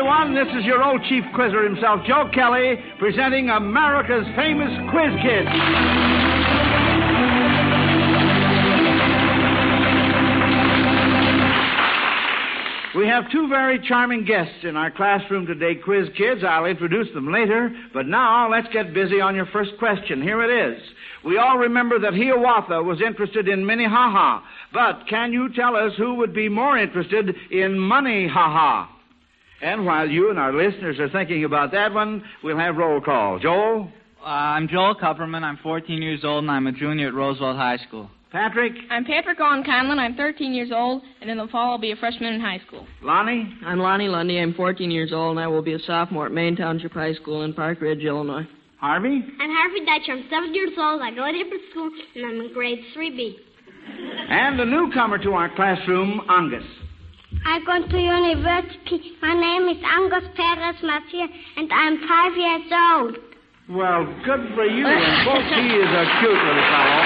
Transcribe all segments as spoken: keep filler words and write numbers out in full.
everyone. This is your old chief quizzer himself, Joe Kelly, presenting America's famous Quiz Kids. We have two very charming guests in our classroom today, Quiz Kids. I'll introduce them later, but now let's get busy on your first question. Here it is. We all remember that Hiawatha was interested in Minnehaha, but can you tell us who would be more interested in Money-ha-ha? And while you and our listeners are thinking about that one, we'll have roll call. Joel? Uh, I'm Joel Kupperman. I'm fourteen years old, and I'm a junior at Roosevelt High School. Patrick? I'm Patrick Owen Conlon. I'm thirteen years old, and in the fall I'll be a freshman in high school. Lonnie? I'm Lonnie Lundy. I'm fourteen years old, and I will be a sophomore at Maine Township High School in Park Ridge, Illinois. Harvey? I'm Harvey Dutcher. I'm seven years old. I go to Hibbert School, and I'm in grade three B. And the newcomer to our classroom, Angus. I go to university. My name is Angus Perez Macia, and I'm five years old. Well, good for you. And folks, he is a cute little fellow.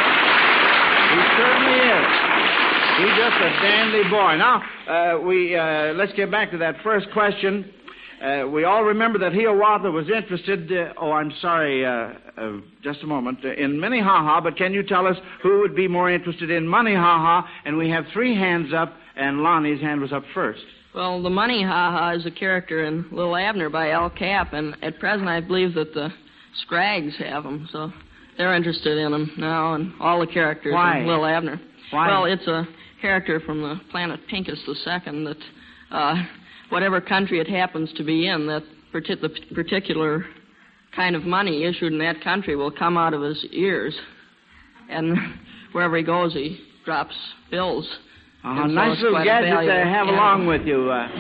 He certainly is. He's just a dandy boy. Now, uh, we uh, let's get back to that first question. Uh, we all remember that Hiawatha was interested, uh, oh, I'm sorry, uh, uh, just a moment, uh, in Minnehaha, but can you tell us who would be more interested in Money-ha-ha? And we have three hands up, and Lonnie's hand was up first. Well, the Money-ha-ha is a character in Little Abner by Al Cap, and at present I believe that the Scraggs have him, so they're interested in him now, and all the characters Why? in Little Abner. Why? Well, it's a character from the planet Pincus the Second that... Uh, whatever country it happens to be in, that partic- the particular kind of money issued in that country will come out of his ears. And wherever he goes, he drops bills. Uh, so nice little gadget to have yeah. along with you, uh,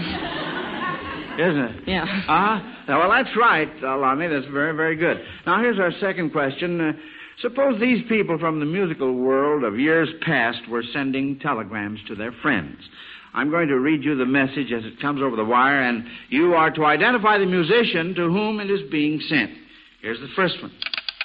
isn't it? Yeah. Uh-huh. Well, that's right, uh, Lonnie. That's very, very good. Now, here's our second question. Uh, suppose these people from the musical world of years past were sending telegrams to their friends. I'm going to read you the message as it comes over the wire, and you are to identify the musician to whom it is being sent. Here's the first one.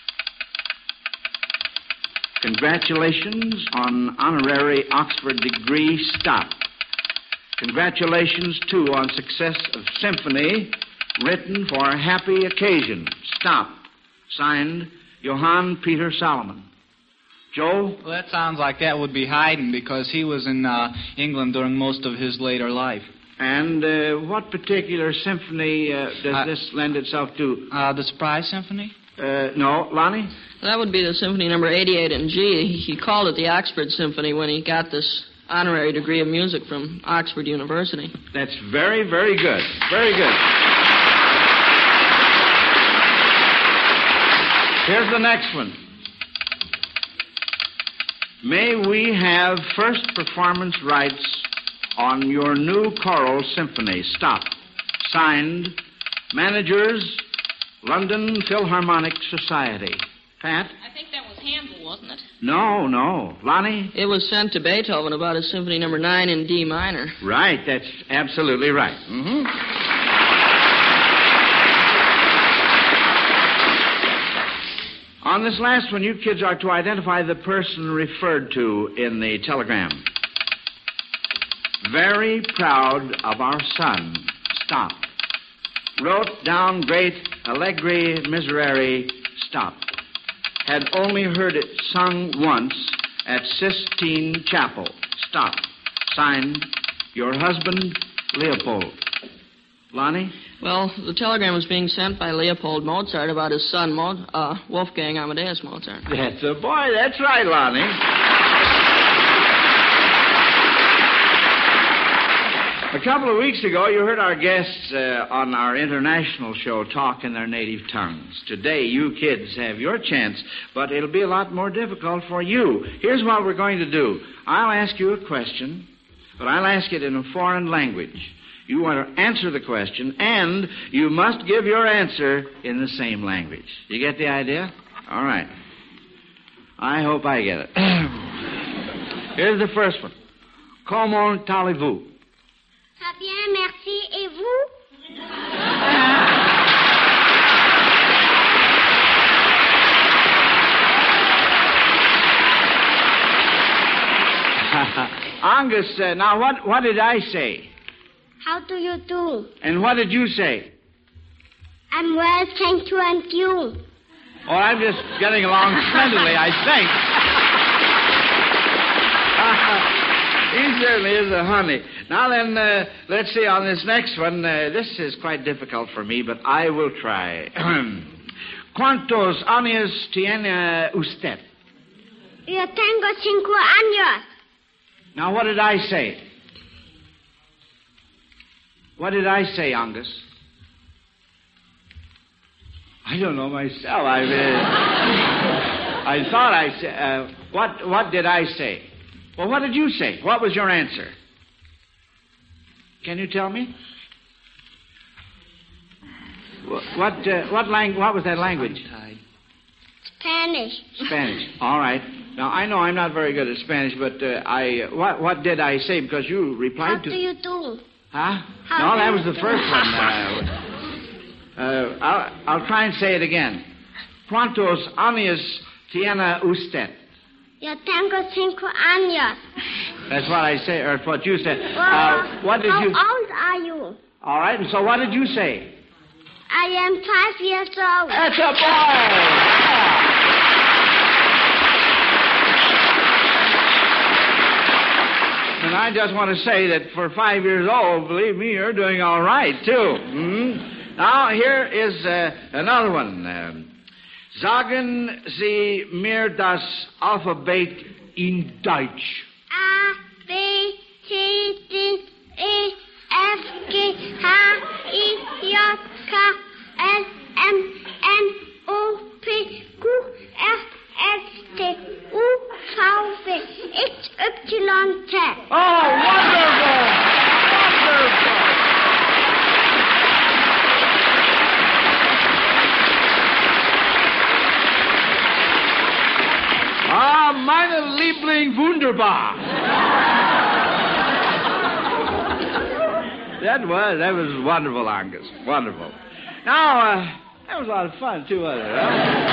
Congratulations on honorary Oxford degree. Stop. Congratulations, too, on success of symphony written for a happy occasion. Stop. Signed, Johann Peter Solomon. Joe? Well, that sounds like that would be Haydn, because he was in uh, England during most of his later life. And uh, what particular symphony uh, does uh, this lend itself to? Uh, the Surprise Symphony? Uh, no. Lonnie? That would be the Symphony number eighty-eight in G. He called it the Oxford Symphony when he got this honorary degree of music from Oxford University. That's very, very good. Very good. Here's the next one. May we have first performance rights on your new choral symphony. Stop. Signed, Managers, London Philharmonic Society. Pat? I think that was Handel, wasn't it? No, no. Lonnie? It was sent to Beethoven about his Symphony number nine in D minor. Right, that's absolutely right. Mm-hmm. On this last one, you kids are to identify the person referred to in the telegram. Very proud of our son. Stop. Wrote down great Allegri Miserere. Stop. Had only heard it sung once at Sistine Chapel. Stop. Signed, your husband, Leopold. Lonnie? Well, the telegram was being sent by Leopold Mozart about his son, Mo- uh, Wolfgang Amadeus Mozart. That's a boy. That's right, Lonnie. A couple of weeks ago, you heard our guests uh, on our international show talk in their native tongues. Today, you kids have your chance, but it'll be a lot more difficult for you. Here's what we're going to do. I'll ask you a question, but I'll ask it in a foreign language. You want to answer the question, and you must give your answer in the same language. You get the idea? All right. I hope I get it. Here's the first one. Comment allez-vous? Ah bien, merci. Et vous? Angus, uh, now what, what did I say? How do you do? And what did you say? I'm well, thank you, and you? Oh, I'm just getting along splendidly, I think. He certainly is a honey. Now then, uh, let's see, on this next one, uh, this is quite difficult for me, but I will try. ¿Cuántos años tiene usted? Yo tengo cinco años. Now, what did I say? What did I say, Angus? I don't know myself. I, uh, I thought I said... Uh, what, what did I say? Well, what did you say? What was your answer? Can you tell me? What uh, what lang- What was that language? Spanish. Spanish. All right. Now I know I'm not very good at Spanish, but uh, I what what did I say? Because you replied How to. do you do? Huh? How no, do that you was the do? first one. Uh, uh, I'll I'll try and say it again. ¿Cuántos años tiene usted? Yo tengo cinco años. That's what I say, or what you said. Well, uh, what did how you? old are you? All right. And so what did you say? I am five years old. That's a boy. And I just want to say that for five years old, believe me, you're doing all right, too. Mm-hmm. Now, here is uh, another one. Um, Sagen Sie mir das Alphabet in Deutsch. A, B, C, D, E, F, G, H, I, J, K, L, M, N, O, P, Q, R, S, T, U, V, W, X, Y, Z. Oh, wonderful! Wonderful! Ah, meine Liebling wunderbar. That was, that was wonderful, Angus. Wonderful. Now, uh, that was a lot of fun, too, wasn't it? Huh?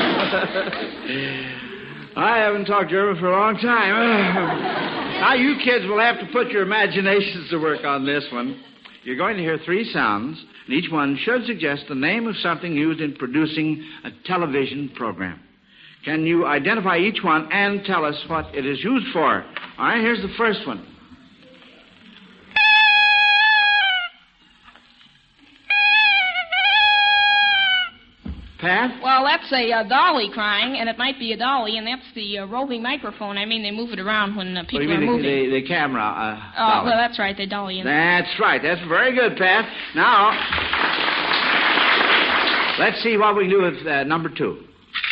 I haven't talked German for a long time. Now, you kids will have to put your imaginations to work on this one. You're going to hear three sounds, and each one should suggest the name of something used in producing a television program. Can you identify each one and tell us what it is used for? All right, here's the first one. Pat? Well, that's a uh, dolly crying, and it might be a dolly, and that's the uh, roving microphone. I mean, they move it around when uh, people What do you mean, are moving. the, the, the camera? Uh, Oh, dolly. well, that's right, they dolly in. That's right. That's very good, Pat. Now, let's see what we can do with uh, number two.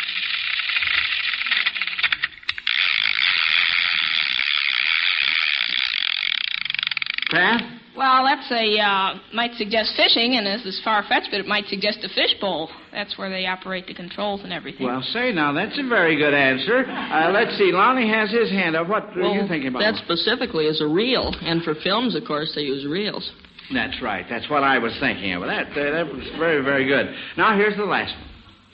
Pat? Well, that's a, uh, might suggest fishing, and this is far-fetched, but it might suggest a fishbowl. That's where they operate the controls and everything. Well, say now, that's a very good answer. Uh, let's see. Lonnie has his hand up. What well, are you thinking about? That specifically is a reel, and for films, of course, they use reels. That's right. That's what I was thinking of. That, uh, that was very, very good. Now, here's the last one.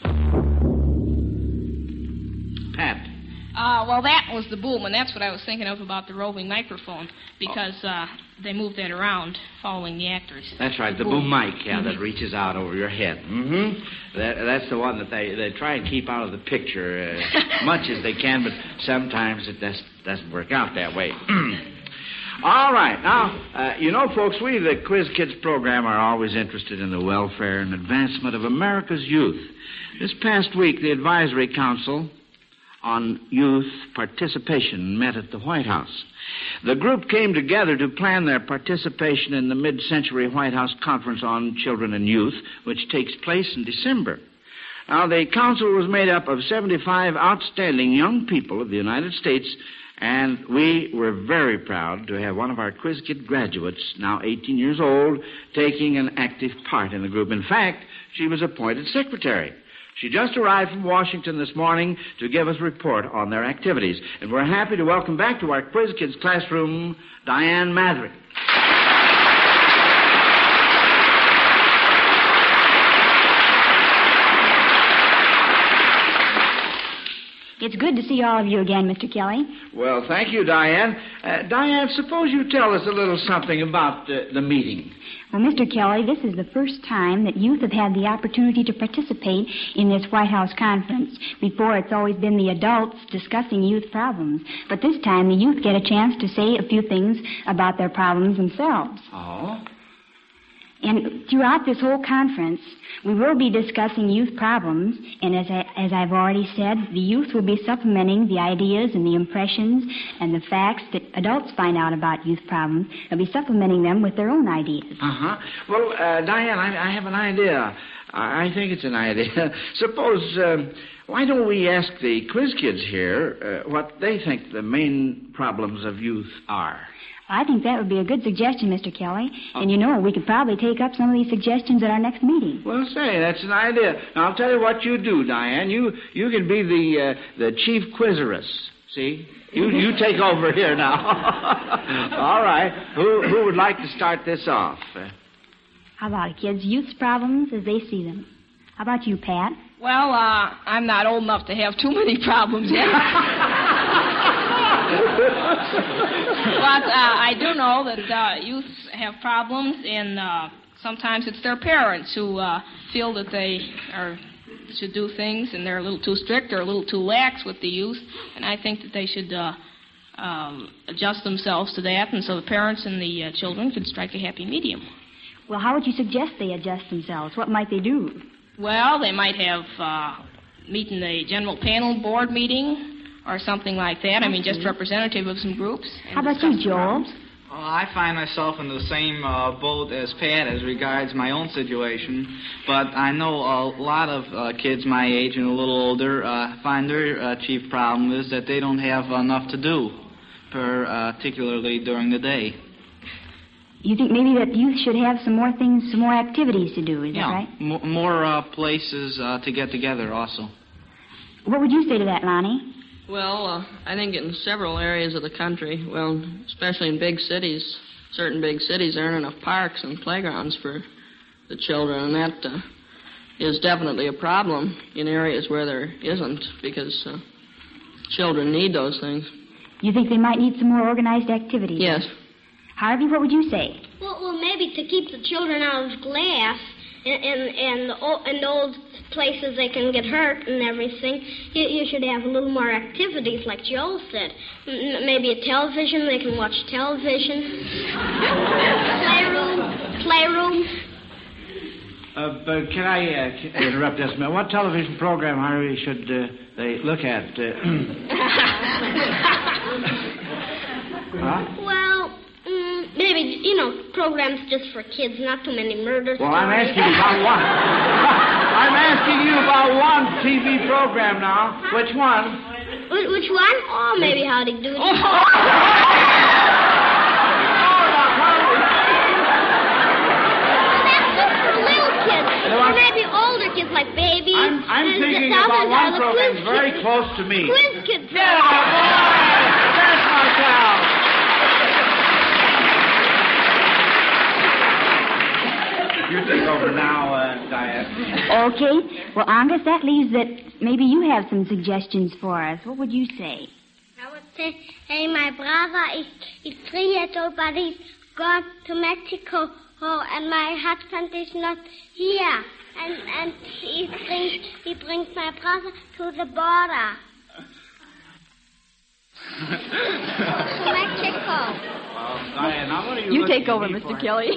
Pat. Uh, well, that was the boom, and that's what I was thinking of about the roving microphone, because uh, they move that around following the actors. That's right, the boom mic, yeah, that reaches out over your head. Mm-hmm. That, that's the one that they, they try and keep out of the picture uh, as much as they can, but sometimes it just doesn't work out that way. All right. Now, uh, you know, folks, we, the Quiz Kids program, are always interested in the welfare and advancement of America's youth. This past week, the Advisory Council on Youth Participation met at the White House. The group came together to plan their participation in the mid-century White House Conference on Children and Youth, which takes place in December. Now, the council was made up of seventy-five outstanding young people of the United States, and we were very proud to have one of our Quiz Kid graduates, now eighteen years old, taking an active part in the group. In fact, she was appointed secretary. She just arrived from Washington this morning to give us a report on their activities. And we're happy to welcome back to our Quiz Kids classroom, Diane Mathry. It's good to see all of you again, Mister Kelly. Well, thank you, Diane. Uh, Diane, suppose you tell us a little something about uh, the meeting. Well, Mister Kelly, this is the first time that youth have had the opportunity to participate in this White House conference. Before, it's always been the adults discussing youth problems. But this time, the youth get a chance to say a few things about their problems themselves. Oh? And throughout this whole conference, we will be discussing youth problems, and as, I, as I've already said, the youth will be supplementing the ideas and the impressions and the facts that adults find out about youth problems. They'll be supplementing them with their own ideas. Uh-huh. Well, uh, Diane, I, I have an idea. I, I think it's an idea. Suppose, um, why don't we ask the quiz kids here uh, what they think the main problems of youth are? I think that would be a good suggestion, Mister Kelly. And you know, we could probably take up some of these suggestions at our next meeting. Well, say, that's an idea. Now, I'll tell you what you do, Diane. You you can be the uh, the chief quizeress. See? You you take over here now. All right. Who who would like to start this off? Uh, How about it, kids? Youth's problems as they see them. How about you, Pat? Well, uh, I'm not old enough to have too many problems yet. But uh, I do know that uh, youth have problems, and uh, sometimes it's their parents who uh, feel that they are should do things, and they're a little too strict or a little too lax with the youth. And I think that they should uh, um, adjust themselves to that, and so the parents and the uh, children could strike a happy medium. Well, how would you suggest they adjust themselves? What might they do? Well, they might have uh, meet in a general panel board meeting or something like that. I mean, just representative of some groups. How about you, Joel? Well, I find myself in the same uh, boat as Pat as regards my own situation, but I know a lot of uh, kids my age and a little older uh, find their uh, chief problem is that they don't have enough to do, per, uh, particularly during the day. You think maybe that youth should have some more things, some more activities to do, is yeah, that right? M- more uh, places uh, to get together also. What would you say to that, Lonnie? Well, uh, I think in several areas of the country, well, especially in big cities, certain big cities, there aren't enough parks and playgrounds for the children, and that uh, is definitely a problem in areas where there isn't, because uh, children need those things. You think they might need some more organized activities? Yes. Harvey, what would you say? Well, well, maybe to keep the children out of glass and and and, and old places they can get hurt and everything, you, you should have a little more activities, like Joel said. M- maybe a television, they can watch television. Playroom, playroom. Uh, but can I uh, can I interrupt just a minute? What television program, Harvey, should uh, they look at? Uh, huh? Well, mm, maybe, you know, programs just for kids, not too many murders. Well, I'm asking you about one. I'm asking you about one T V program now. Which one? Wh- which one? Oh, maybe Howdy Doody. Oh. That's just for little kids. Or maybe older kids, like babies. I'm, I'm and thinking the about others one are the program quiz very kids. close to me. Quiz kids. Yeah, boy! That's my cow. You take over now, uh, Diane. Okay. Well, Angus, that leaves that maybe you have some suggestions for us. What would you say? I would say, hey, my brother is, is three years old, but he's gone to Mexico, oh, and my husband is not here. And and he brings, he brings my brother to the border. To Mexico. Well, Diane, now what are you You looking take at over, me Mister for? Kelly.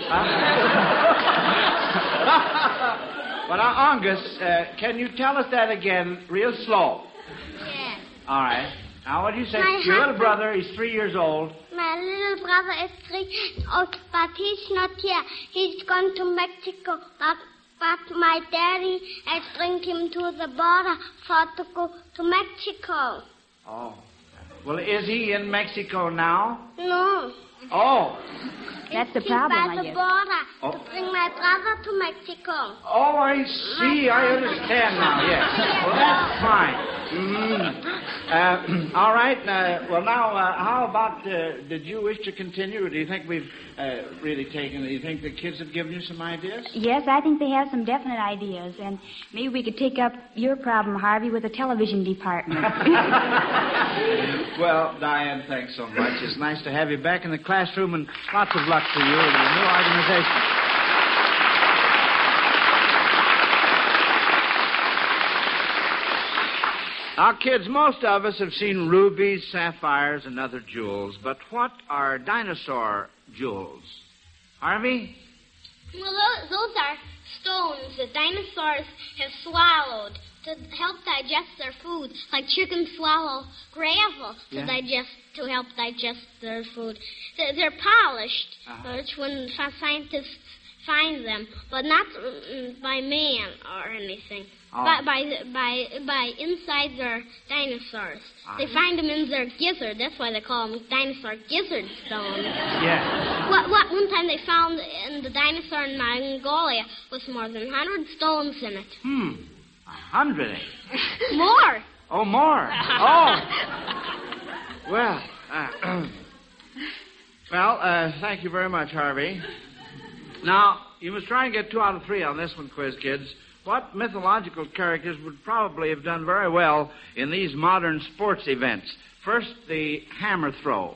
But, uh, Angus, uh, can you tell us that again real slow? Yes. All right. Now, what do you say? My Your little husband- brother, he's three years old. My little brother is three years old, but he's not here. He's gone to Mexico, but, but my daddy has bring him to the border for to go to Mexico. Oh. Well, is he in Mexico now? No. Oh. That's the He's problem, by I the guess. border Oh. to bring my brother to Mexico. Oh, I see. I understand now, yes. Well, that's fine. Mm. Uh, all right. Uh, well, now, uh, how about, uh, did you wish to continue, or do you think we've uh, really taken, do you think the kids have given you some ideas? Yes, I think they have some definite ideas, and maybe we could take up your problem, Harvey, with the television department. Well, Diane, thanks so much. It's nice to have you back in the classroom, and lots of luck to you and your new organization. Now, kids, most of us have seen rubies, sapphires, and other jewels, but what are dinosaur jewels? Harvey? Well, those, those are stones that dinosaurs have swallowed to help digest their food, like chickens swallow gravel to Yeah. digest to help digest their food. They're, they're polished, Uh-huh. which when scientists find them, but not mm, by man or anything. Oh. By, by by by inside their dinosaurs. They Uh-huh. find them in their gizzard. That's why they call them dinosaur gizzard stones. Yeah. What, what, one time they found in the dinosaur in Mongolia was more than one hundred stones in it. Hmm. A hundred. eh? More. Oh, more. Oh. Well, uh, well, uh, thank you very much, Harvey. Now, you must try and get two out of three on this one, quiz kids. What mythological characters would probably have done very well in these modern sports events? First, the hammer throw.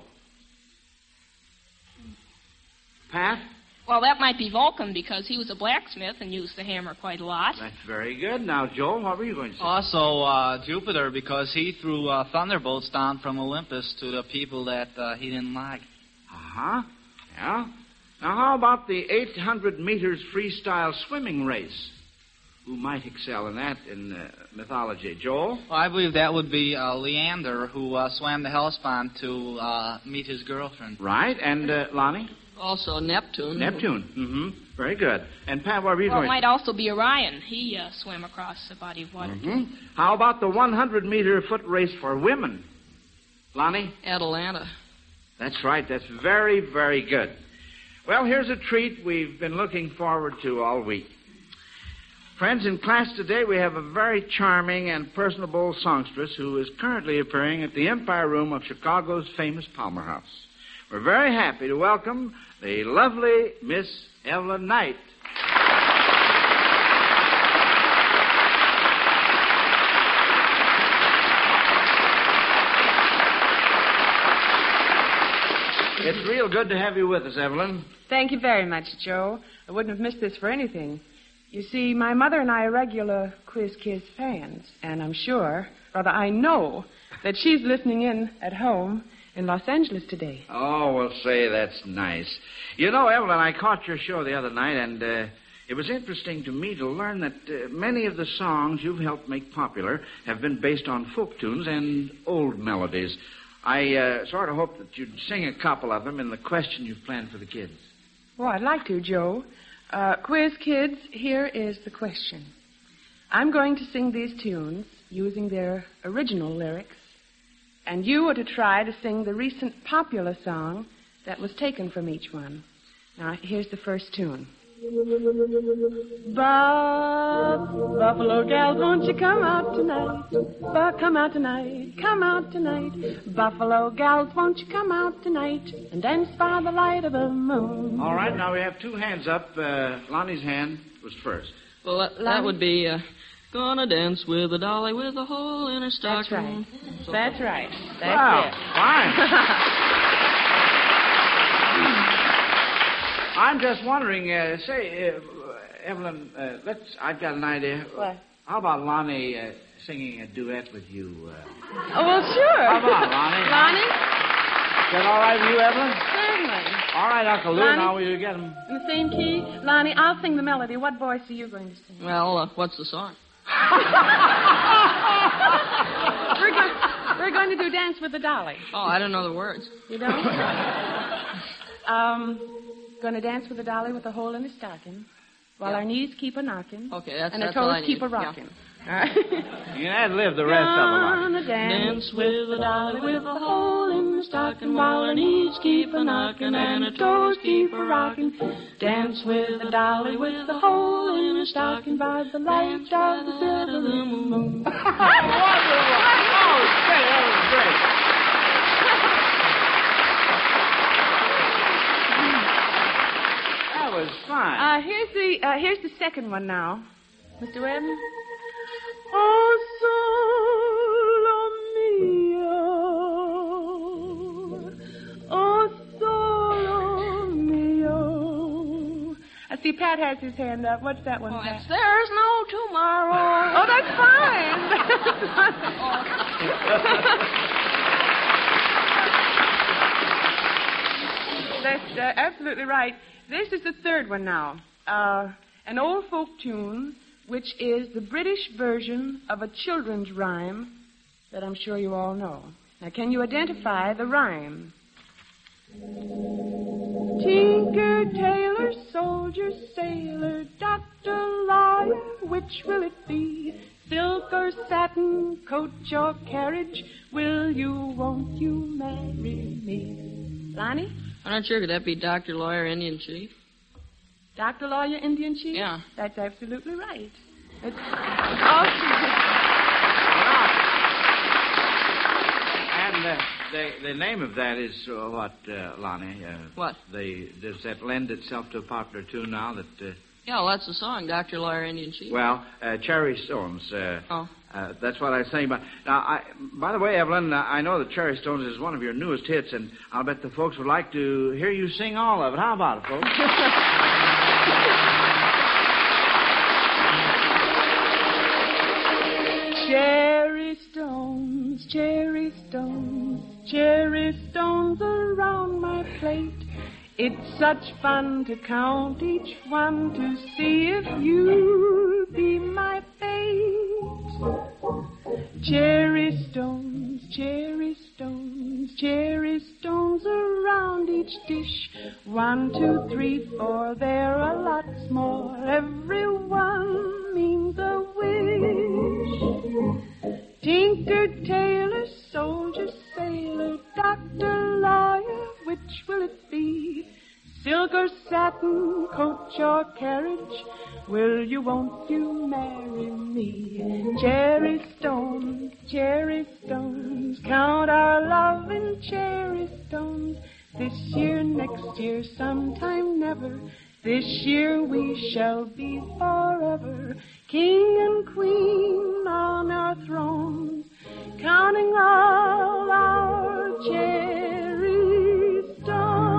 Pat? Well, that might be Vulcan because he was a blacksmith and used the hammer quite a lot. That's very good. Now, Joel, what were you going to say? Also, uh, Jupiter, because he threw uh, thunderbolts down from Olympus to the people that uh, he didn't like. Uh-huh. Yeah. Now, how about the eight hundred meters freestyle swimming race? Who might excel in that in uh, mythology? Joel? Well, I believe that would be uh, Leander, who uh, swam the Hellespont to uh, meet his girlfriend. Right. And uh, Lonnie? Also Neptune. Neptune. Mm-hmm. Very good. And Pat, what were you Well, it going might also be Orion. He uh, swam across the body of water. Mm-hmm. How about the one hundred meter foot race for women? Lonnie? Atalanta. That's right. That's very, very good. Well, here's a treat we've been looking forward to all week. Friends, in class today we have a very charming and personable songstress who is currently appearing at the Empire Room of Chicago's famous Palmer House. We're very happy to welcome the lovely Miss Evelyn Knight. It's real good to have you with us, Evelyn. Thank you very much, Joe. I wouldn't have missed this for anything. You see, my mother and I are regular Quiz Kids fans, and I'm sure, rather I know, that she's listening in at home in Los Angeles today. Oh, well, say, that's nice. You know, Evelyn, I caught your show the other night, and uh, it was interesting to me to learn that uh, many of the songs you've helped make popular have been based on folk tunes and old melodies. I uh, sort of hope that you'd sing a couple of them in the question you've planned for the kids. Well, I'd like to, Joe. Uh, Quiz Kids, here is the question. I'm going to sing these tunes using their original lyrics, and you are to try to sing the recent popular song that was taken from each one. Now, here's the first tune. Buff, Buffalo gals, won't you come out tonight? But come out tonight, come out tonight. Buffalo gals, won't you come out tonight and dance by the light of the moon? All right, now we have two hands up. Uh, Lonnie's hand was first. Well, that, that would be uh, gonna dance with a dolly with a hole in her That's stocking. right. That's right. That's wow, it. fine. I'm just wondering, uh, say, uh, Evelyn, uh, let's, I've got an idea. What? How about Lonnie uh, singing a duet with you? Uh... Oh, well, sure. How about Lonnie? Lonnie? Is that all right with you, Evelyn? Certainly. All right, Uncle Lou, Lonnie? now will you get him? In the same key? Lonnie, I'll sing the melody. What voice are you going to sing? Well, uh, what's the song? we're, go- we're going to do Dance with the Dolly. Oh, I don't know the words. You don't? um, going to dance with the dolly with a hole in his stocking. while Yeah. our knees keep a knocking. Okay, that's, and that's our all toes I need. keep a Yeah. rocking. All right. You can ad-lib the rest of the line. Gonna dance Dance with a dolly with a hole in the stocking while her knees keep a knocking and her toes keep a rocking. Dance with a dolly with a hole in her stocking by the light of the silver moon. Wonderful. Oh, say, that was great. That was fine. Uh, here's the uh, here's the second one now, Mister Webb. Oh, solo mio, oh, solo mio. I see Pat has his hand up. What's that one, Well, Pat? it's There's No Tomorrow. Oh, that's fine. That's uh, absolutely right. This is the third one now. Uh, an old folk tune, which is the British version of a children's rhyme that I'm sure you all know. Now, can you identify the rhyme? Tinker, tailor, soldier, sailor, doctor, lawyer, which will it be? Silk or satin, coach or carriage, will you, won't you marry me? Lonnie? I'm not sure. Could that be Doctor Lawyer, Indian Chief? Doctor, lawyer, Indian chief? Yeah. That's absolutely right. It's awesome. And uh, the, the name of that is uh, what, uh, Lonnie? Uh, What? The, does that lend itself to a popular tune now that... Uh, Yeah, well, that's the song, Doctor Lawyer, Indian Chief. well, uh, Cherry Stones. Uh, Oh. Uh, that's what I was saying. But now, I, by the way, Evelyn, uh, I know that Cherry Stones is one of your newest hits, and I'll bet the folks would like to hear you sing all of it. How about it, folks? Cherry stones, cherry stones, cherry stones around my plate. It's such fun to count each one to see if you'll be my fate. Cherry stones, cherry stones, cherry stones around each dish. One, two, three, four, there are lots more. Every one means a wish. Tinker, tailor, soldier, sailor, doctor, lawyer, which will it be? Silk or satin, coach or carriage, will you, won't you marry me? Cherry stones, cherry stones, count our love in cherry stones. This year, next year, sometime never, this year we shall be forever, king and queen on our thrones, counting all our cherry stones.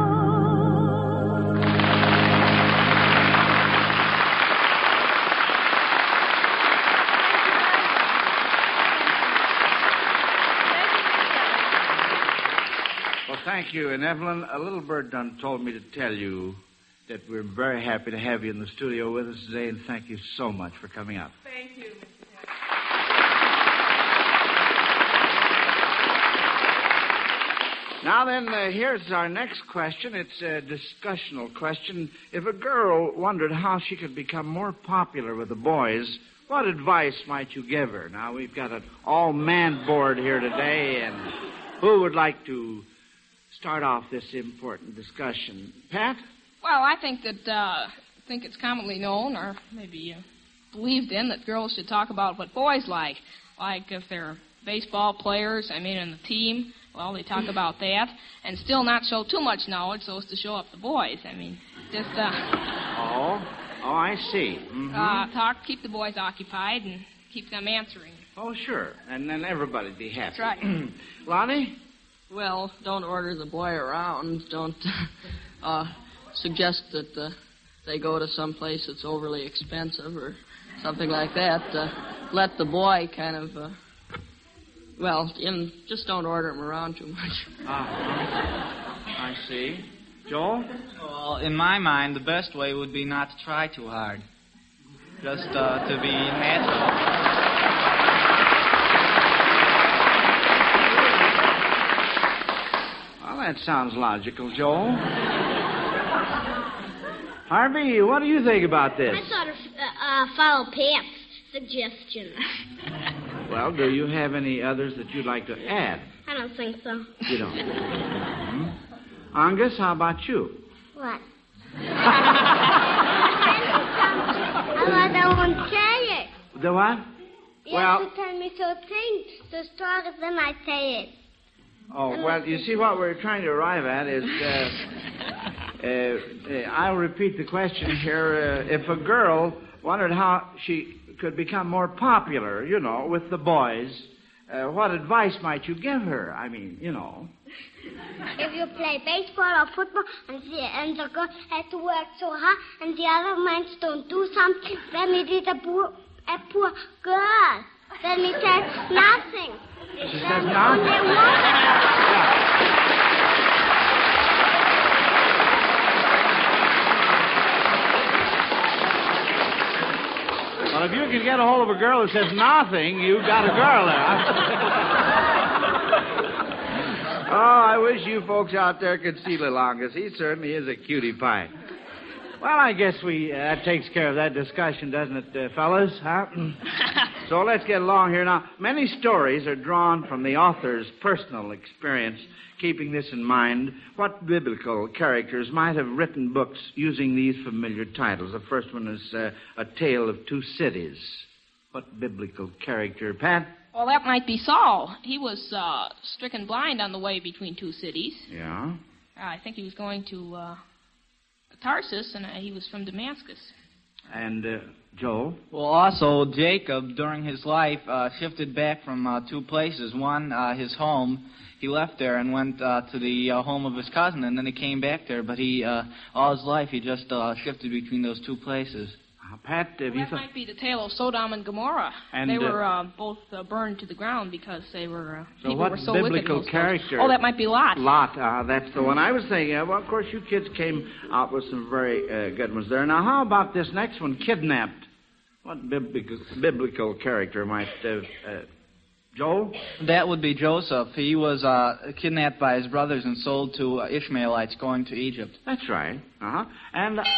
Well, thank you. And, Evelyn, a little bird done told me to tell you that we're very happy to have you in the studio with us today, and thank you so much for coming up. Thank you, Mister Now then, uh, here's our next question. It's a discussional question. If a girl wondered how she could become more popular with the boys, what advice might you give her? Now, we've got an all-man board here today, and who would like to start off this important discussion? Pat? Well, I think that uh, I think it's commonly known, or maybe uh, believed in, that girls should talk about what boys like. Like if they're baseball players, I mean, in the team, well, they talk about that, and still not show too much knowledge so as to show up the boys. I mean, just uh, Oh, oh, I see. Mm-hmm. uh, talk, keep the boys occupied, and keep them answering. Oh, sure. And then everybody'd be happy. That's right. Lonnie? Well, don't order the boy around. Don't uh, suggest that uh, they go to some place that's overly expensive or something like that. Uh, let the boy kind of, uh, well, in, just don't order him around too much. Ah, I see. Joel? Well, in my mind, the best way would be not to try too hard. Just uh, to be natural. Well, that sounds logical, Joel. Harvey, what do you think about this? I sort of uh, uh, follow Pat's suggestion. Well, do you have any others that you'd like to add? I don't think so. You don't? Hmm? Angus, how about you? What? I don't say it. The what? You Well- have to tell me so things, so strong, then I say it. Oh, well, you see, what we're trying to arrive at is, uh, uh, uh, I'll repeat the question here. Uh, if a girl wondered how she could become more popular, you know, with the boys, uh, what advice might you give her? I mean, you know. If you play baseball or football and the, and the girl has to work so hard and the other men don't do something, then it is a poor, a poor girl. Then it says nothing. She Then says nothing? only one. Well, if you can get a hold of a girl who says nothing, you've got a girl there. Oh, I wish you folks out there could see little Angus. He certainly is a cutie pie. Well, I guess we uh, that takes care of that discussion, doesn't it, uh, fellas? Huh? So let's get along here. Now, many stories are drawn from the author's personal experience. Keeping this in mind, what biblical characters might have written books using these familiar titles? The first one is uh, A Tale of Two Cities. What biblical character, Pat? Well, that might be Saul. He was uh, stricken blind on the way between two cities. Yeah. Uh, I think he was going to uh, Tarsus, and uh, he was from Damascus. And uh, Joe? Well, also, Jacob, during his life, uh, shifted back from uh, two places. One, uh, his home. He left there and went uh, to the uh, home of his cousin, and then he came back there. But he, uh, all his life, he just uh, shifted between those two places. Uh, Pat, have Well, you that thought... might be the tale of Sodom and Gomorrah. And, they uh, were uh, both uh, burned to the ground because they were uh, So people what were so biblical wicked. in those character- days. Oh, that might be Lot. Lot, uh, that's the one I was thinking of. Well, of course, you kids came out with some very uh, good ones there. Now, how about this next one, Kidnapped? What biblical, biblical character might... Uh, uh, Joe? That would be Joseph. He was uh, kidnapped by his brothers and sold to uh, Ishmaelites going to Egypt. That's right. Uh-huh. And... Uh,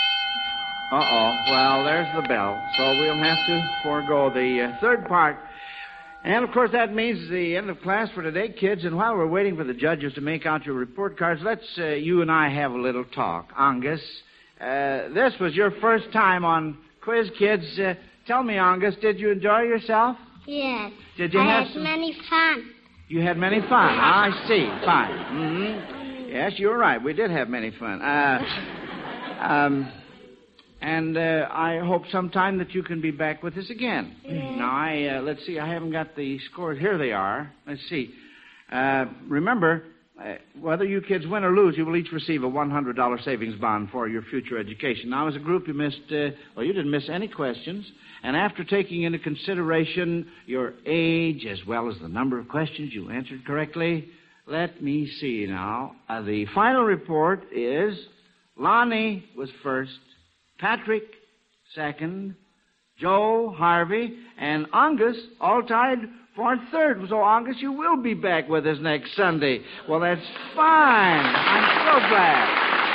uh-oh. Well, there's the bell. So we'll have to forego the uh, third part. And, of course, that means the end of class for today, kids. And while we're waiting for the judges to make out your report cards, let's, uh, you and I, have a little talk. Angus, uh, this was your first time on Quiz Kids. Uh, tell me, Angus, did you enjoy yourself? Yes. Did you I have had some... many fun. You had many fun. I see. Fine. Mm-hmm. Yes, you're right. We did have many fun. Uh, um, and uh, I hope sometime that you can be back with us again. Yeah. Now, I uh, let's see. I haven't got the scores. Here they are. Let's see. Uh, remember, uh, whether you kids win or lose, you will each receive a one hundred dollars savings bond for your future education. Now, as a group, you missed. Uh, well, you didn't miss any questions. And after taking into consideration your age as well as the number of questions you answered correctly, let me see now. Uh, the final report is Lonnie was first, Patrick second, Joe, Harvey, and Angus all tied for third. So, Angus, you will be back with us next Sunday. Well, that's fine. I'm so glad.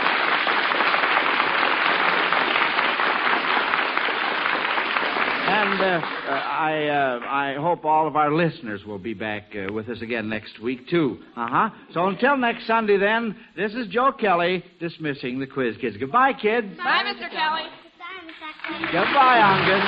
And uh, uh, I uh, I hope all of our listeners will be back uh, with us again next week, too. Uh-huh. So until next Sunday, then, this is Joe Kelly dismissing the Quiz Kids. Goodbye, kids. Bye, Mister Kelly. Goodbye, Mister Kelly. Goodbye, Angus.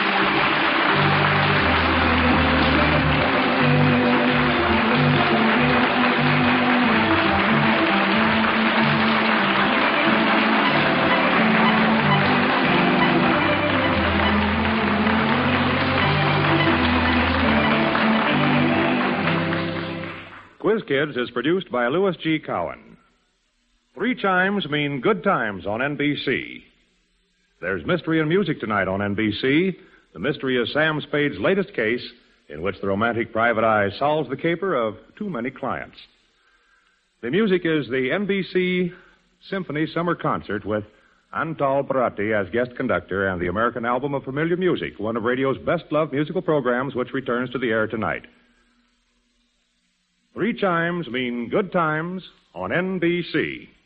Quiz Kids is produced by Louis G. Cowan. Three chimes mean good times on N B C. There's mystery and music tonight on N B C. The mystery is Sam Spade's latest case in which the romantic private eye solves the caper of too many clients. The music is the N B C Symphony Summer Concert with Antal Barati as guest conductor and the American Album of Familiar Music, one of radio's best-loved musical programs which returns to the air tonight. Three chimes mean good times on N B C.